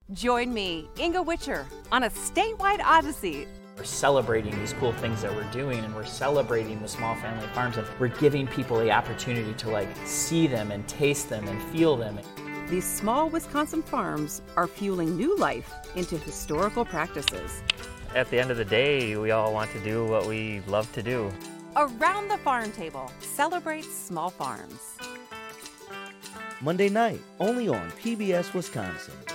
Join me, Inga Witcher, on a statewide odyssey. We're celebrating these cool things that we're doing, and we're celebrating the small family farms, and we're giving people the opportunity to see them and taste them and feel them. These small Wisconsin farms are fueling new life into historical practices. At the end of the day, we all want to do what we love to do. Around the Farm Table celebrates small farms. Monday night, only on PBS Wisconsin.